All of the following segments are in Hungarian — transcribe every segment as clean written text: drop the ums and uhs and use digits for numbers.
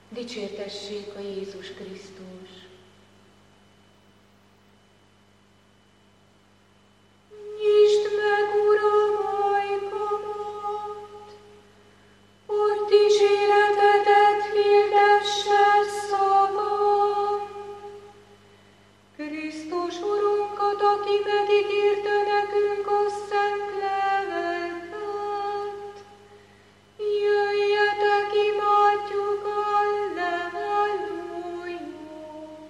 Dicsértessék a Jézus Krisztus! Nyisd meg, Uram, ajkamat, hogy dicséretedet hirdesse szavam. Krisztus Urunkat, aki megígérte nekünk a szent leveket, jöjjetek, imádjuk Alleluja!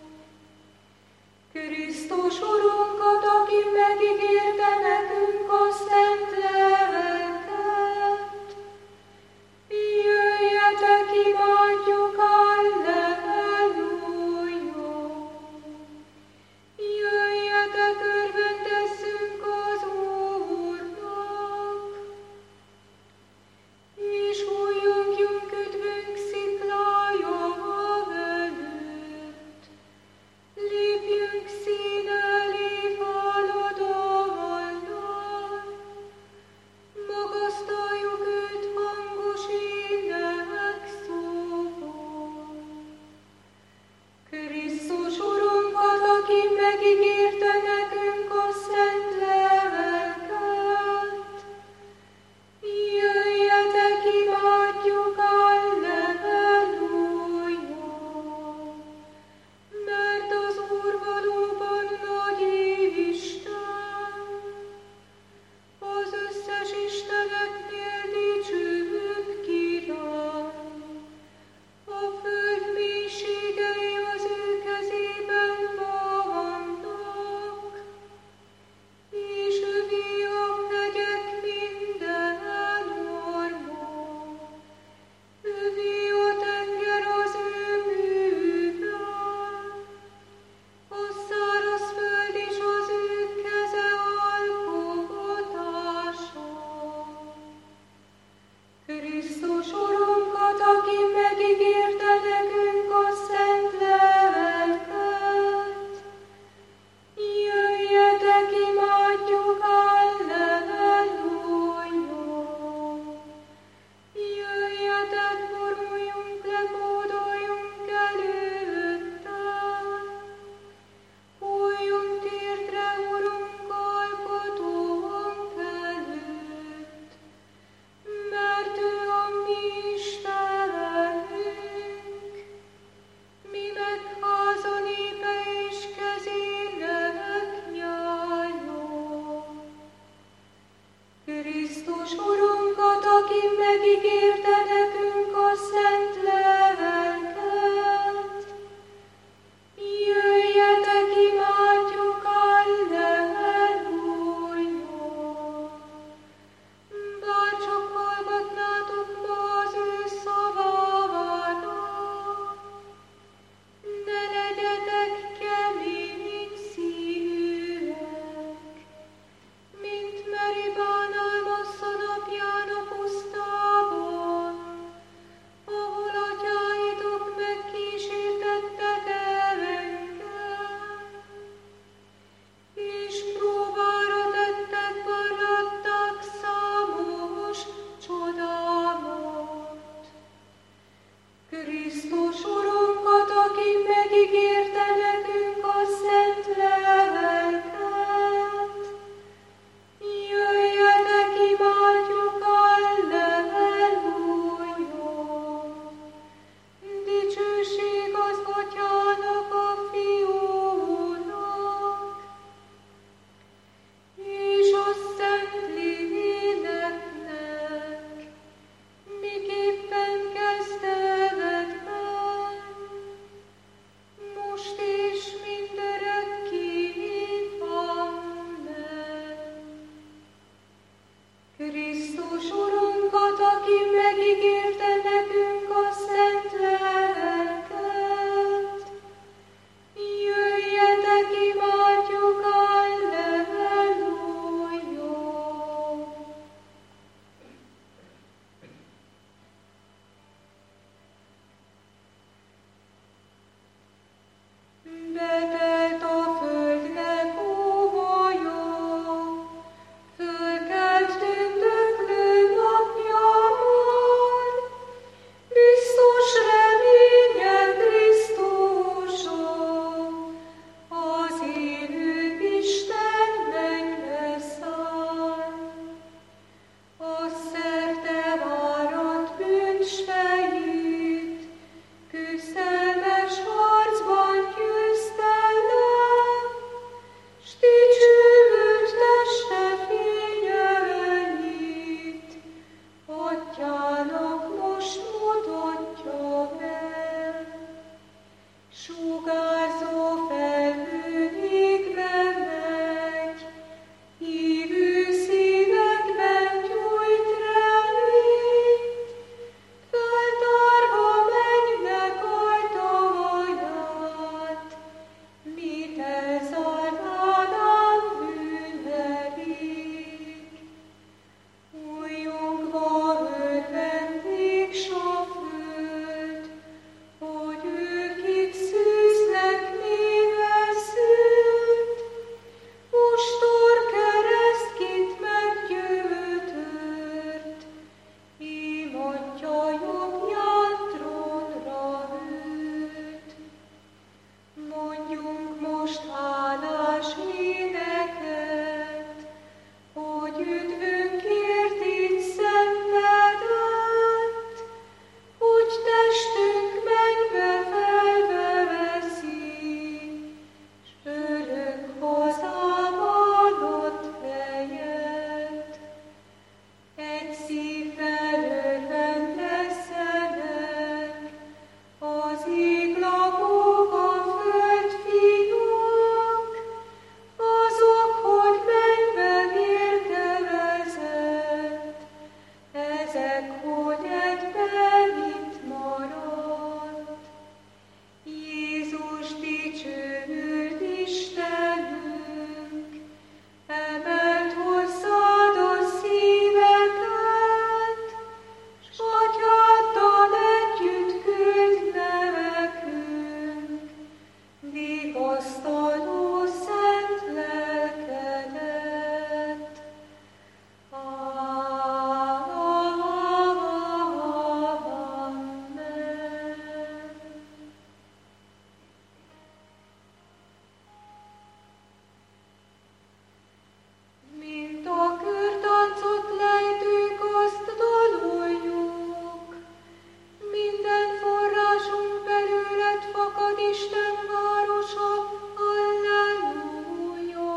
Isten városa, Alleluja!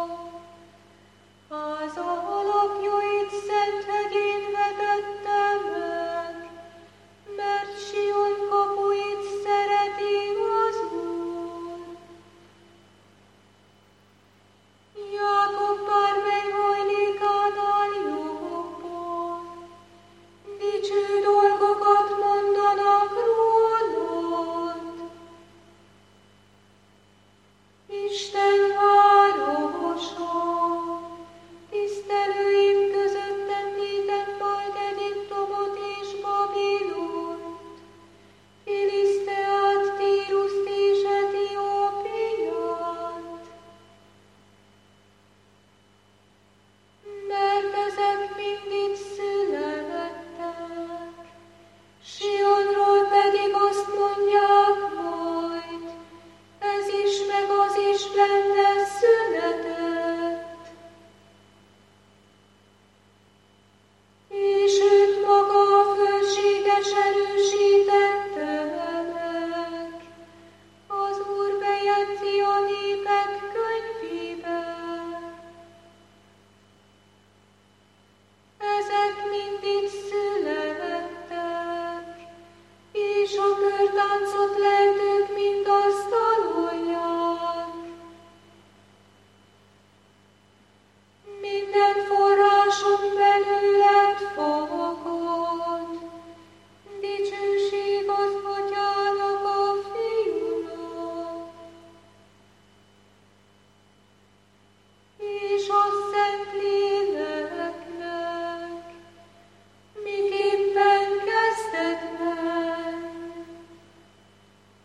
Az alapjait szent hegyén vetette meg, mert Sion kapuit szereti az Úr. Jákob bármely hajlékánál jobban, dicső dolgokat mondanak rólad. Isten városa, tisztelőim között említem majd Egyiptomot és Babilont, Filiszteát, Tíruszt és Etiópiát. Mert ezek mind itt születtek, Sionról pedig azt mondják majd, ez is meg az is benne született. És őt maga a fölséges erősítette meg, az Úr bejegyzi a népek könyvébe. Ezek mind itt születtek, és a körtáncot lejtők mind asztalolják. Minden forráson belőled fakad, dicsőség az Atyának, a Fiúnak, és a Szentléleknek, miképpen kezdetben,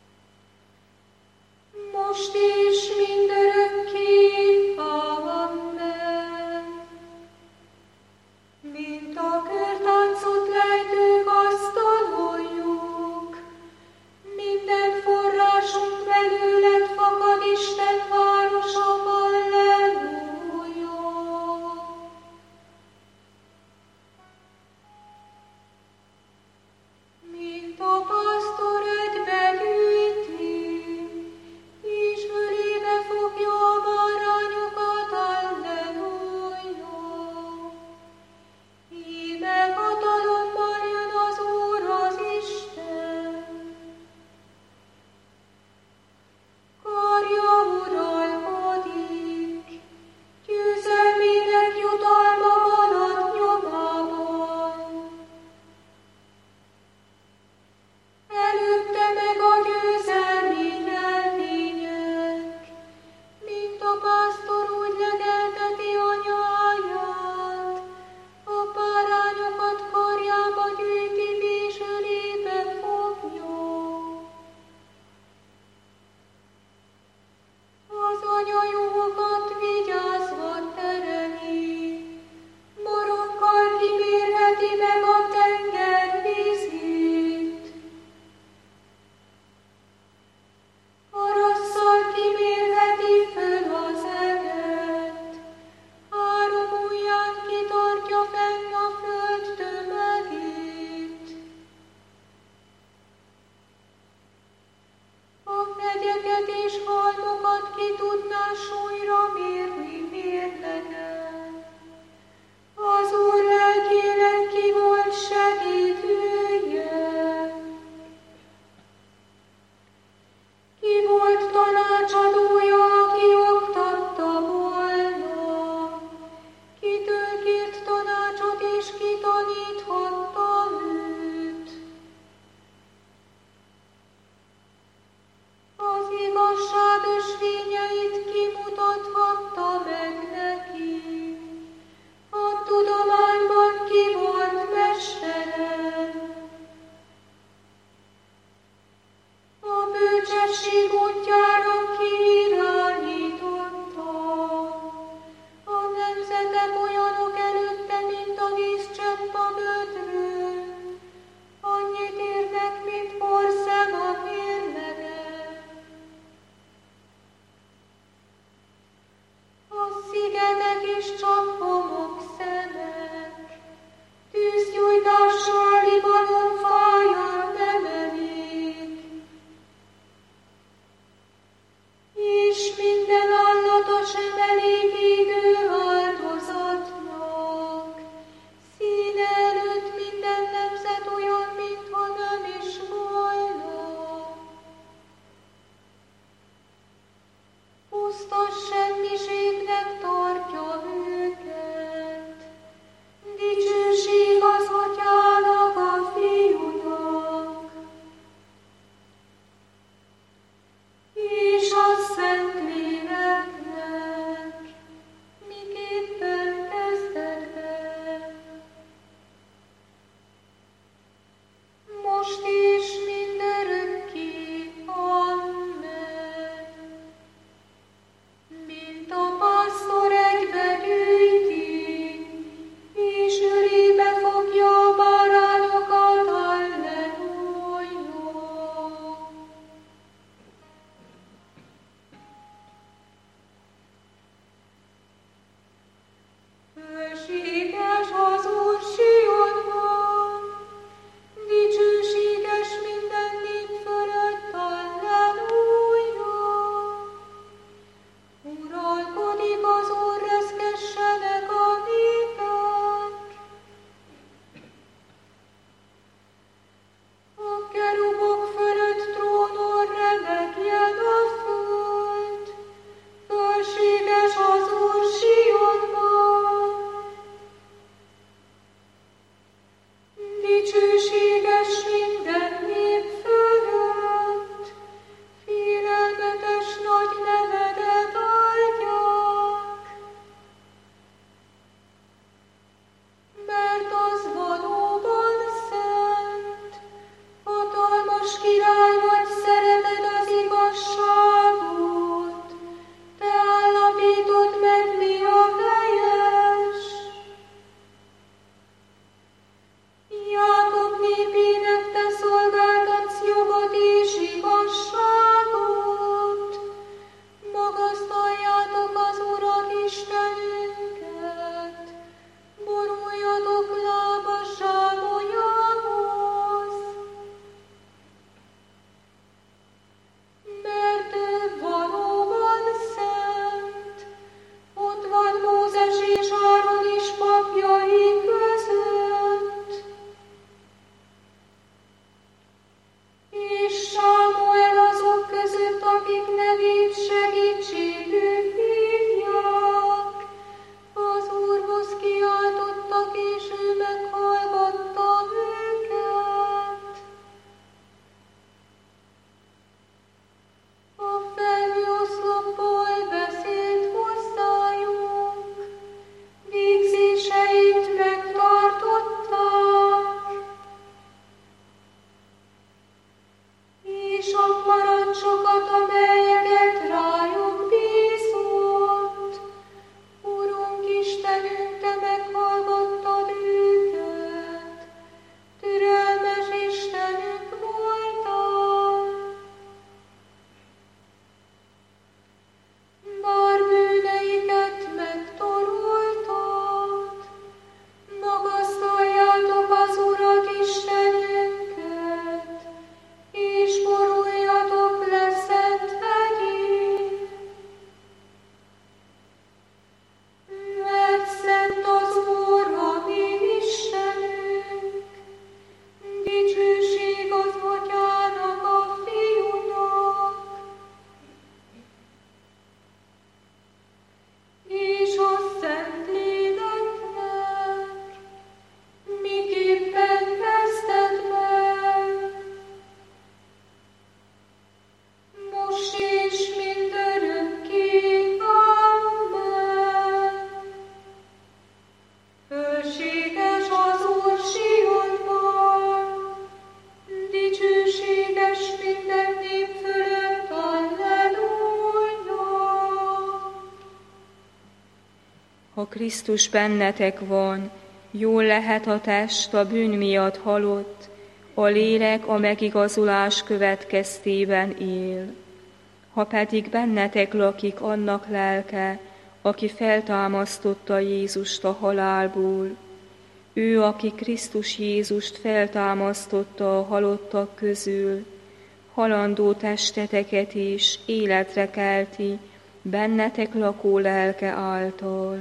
Ha Krisztus bennetek van, jól lehet a test a bűn miatt halott, a lélek a megigazulás következtében él. Ha pedig bennetek lakik annak lelke, aki feltámasztotta Jézust a halálból, ő, aki Krisztus Jézust feltámasztotta a halottak közül, halandó testeteket is életre kelti bennetek lakó lelke által.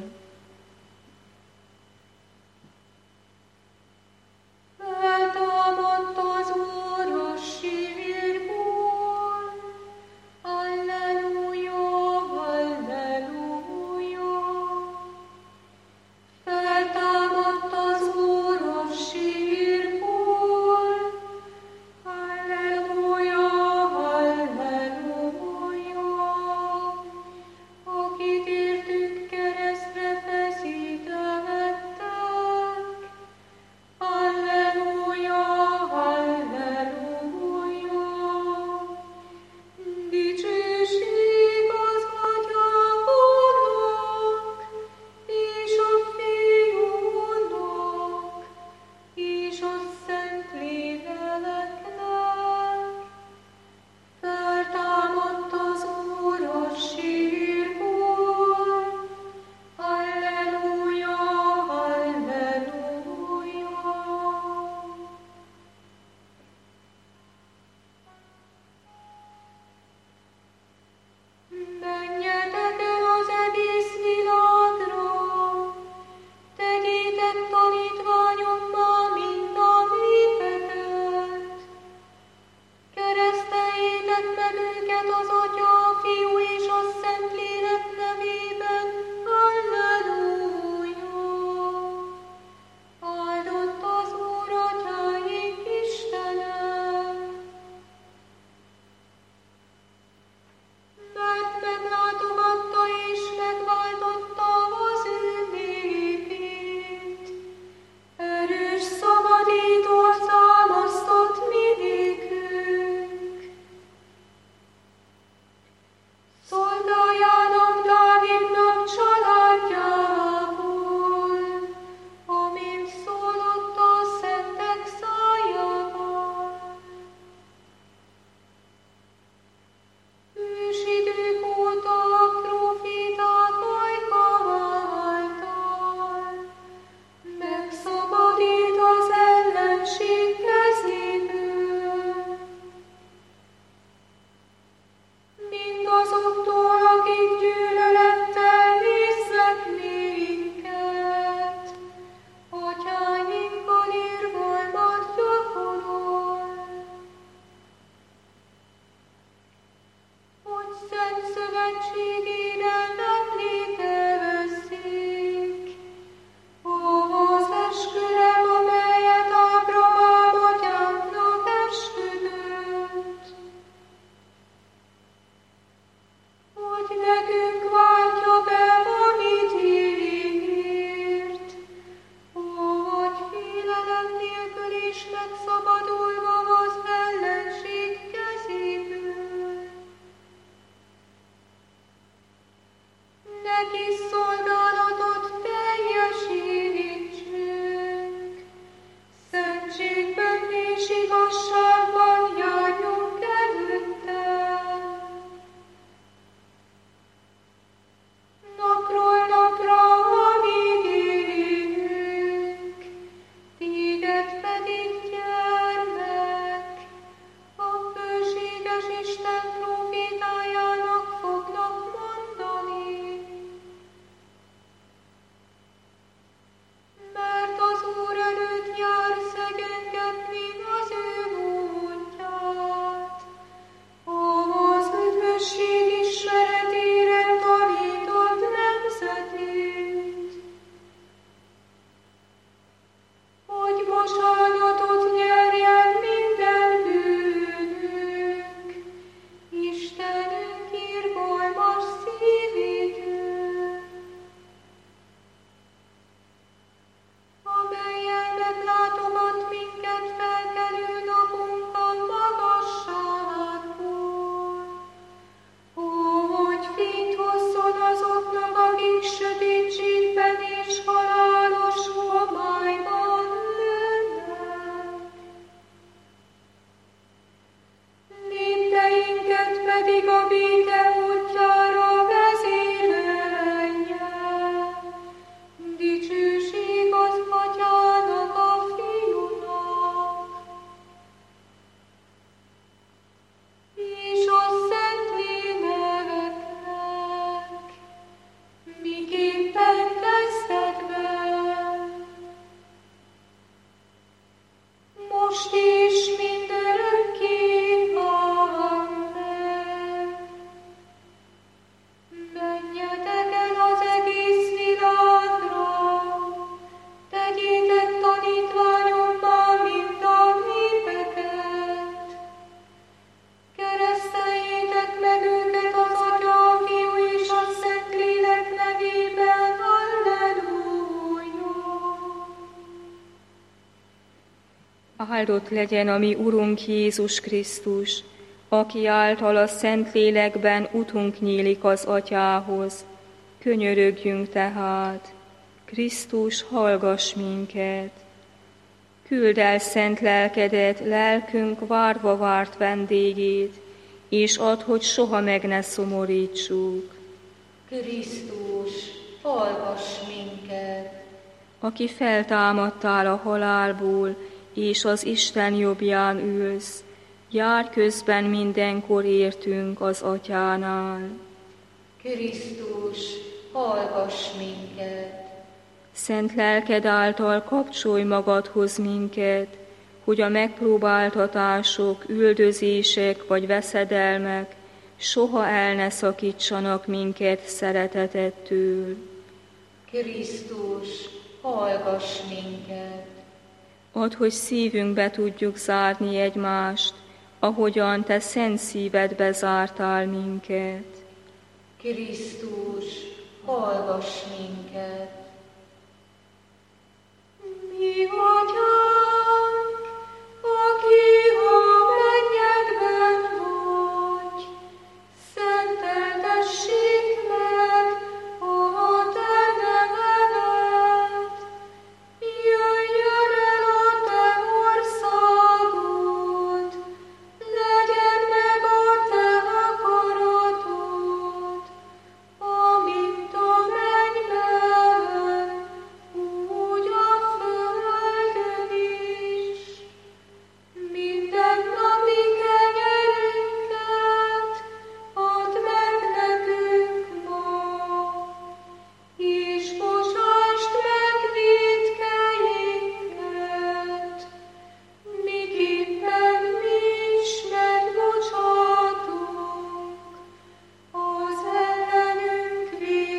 Feltámadt az Úr a sírból, halleluja, halleluja. Feltámadt az Úr a sírból, halleluja, halleluja. Akit értünk keresztre feszítettek, halleluja, halleluja. Dicsőség az Atyának, és a Fiúnak, és a Szentléleknek. Feltámadt az Úr a sírból, halleluja, halleluja. Menjetek el az egész világra, tegyétek tanítványommá mind a népeket. Kereszteljétek meg őket az Atya, a Fiú és a Szentlélek nevében. Halleluja! Áldott az Úr atyáink Istene, mert meglátogatta és megváltotta az ő népét. Erős szabadítót támasztott mi nékünk. Szolgájának, Dávidnak családjából, amint szólott a szentek szájával. Ősidők óta a próféták ajka által megszabadít az ellenség kezéből. Mindazoktól, akik gyűlölettel néznek minket, atyáinkkal irgalmat gyakorol. Hogy szent szövetségére emlékezzék, az esküre, amelyet Ábrahám atyánknak esküdött, hogy nekünk váltja be, amit ígért, hogy félelem nélkül is megszabadulva az ellenség kezéből. Áldott legyen a mi Urunk Jézus Krisztus, aki által a Szentlélekben utunk nyílik az Atyához. Könyörögjünk tehát, Krisztus, hallgass minket! Küld el szent lelkedet, lelkünk várva várt vendégét, és add, hogy soha meg ne szomorítsuk. Krisztus, hallgass minket! Aki feltámadtál a halálból, és az Isten jobbján ülsz, járj közben mindenkor értünk az Atyánál. Krisztus, hallgass minket! Szent lelked által kapcsolj magadhoz minket, hogy a megpróbáltatások, üldözések vagy veszedelmek soha el ne szakítsanak minket szeretetettől. Krisztus, hallgass minket! Add, hogy szívünkbe tudjuk zárni egymást, ahogyan te szent szívedbe zártál minket. Krisztus, hallgass minket! Mi Atyánk, aki a mennyekben vagy, szenteltessék meg a te neved. Jöjjön el a te országod, legyen meg a te akaratod, amint a mennyben, úgy a földön is. Mindennapi kenyerünket add meg nekünk ma, és bocsásd meg vétkeinket, miképpen mi is megbocsátunk az ellenünk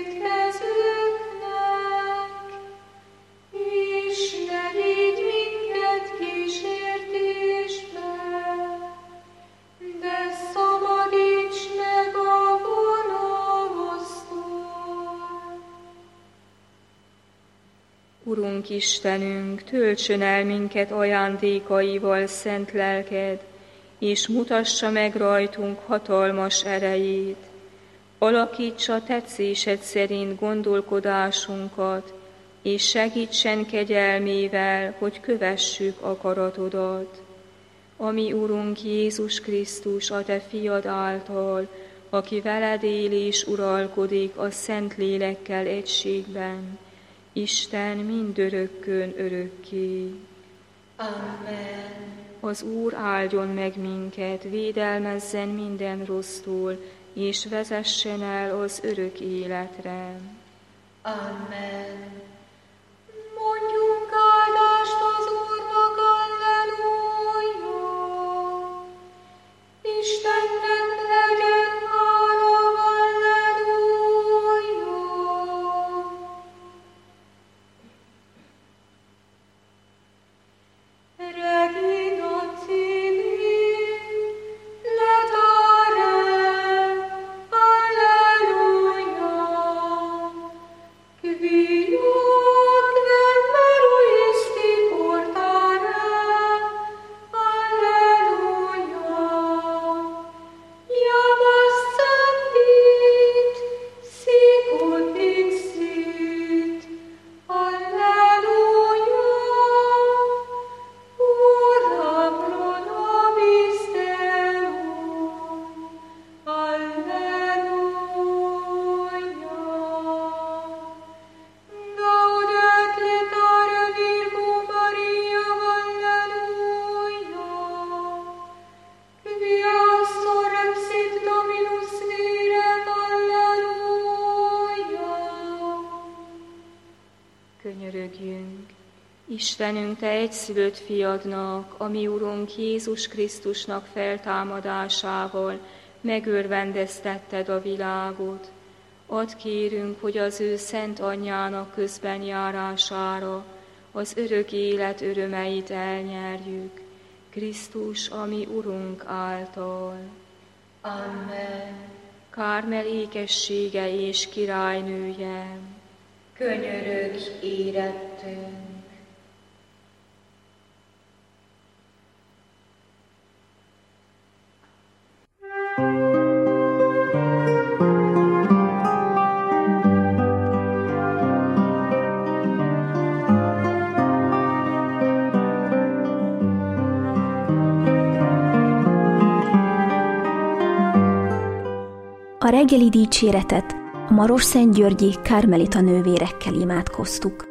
vétkezőknek, és ne vigy minket kísértésbe, de szabadíts meg a gonosztól. Urunk Istenünk, töltsön el minket ajándékaival szent lelked, és mutassa meg rajtunk hatalmas erejét. Alakítsa tetszésed szerint gondolkodásunkat, és segítsen kegyelmével, hogy kövessük akaratodat. Ami Urunk Jézus Krisztus, a te fiad által, aki veled él és uralkodik a Szent Lélekkel egységben, Isten mindörökkön örökké. Amen. Az Úr áldjon meg minket, védelmezzen minden rossztól, és vezessen el az örök életre. Amen. Mondjunk áldást az Úrnak, alleluja! Istennek legyen hála, alleluja! Regina Cili, letare, alleluia! Quiot vermeruisti portare, alleluia! Iamas sentit, sicut dixit, alleluia! Ora pro nobis Deum, alleluia! Gaudet letare Virgo Maria, alleluia! Quia sorrepsit Dominus virem, alleluia! Könyörögjünk! Istenünk, te egyszülött fiadnak, a mi Urunk Jézus Krisztusnak feltámadásával megörvendeztetted a világot. Add kérünk, hogy az ő szent anyjának közben járására az örök élet örömeit elnyerjük, Krisztus, a mi Urunk által. Amen. Kármel ékessége és királynője, Könyörögj érettünk. A reggeli dicséretet a Marosszentgyörgyi Karmelita nővérekkel imádkoztuk.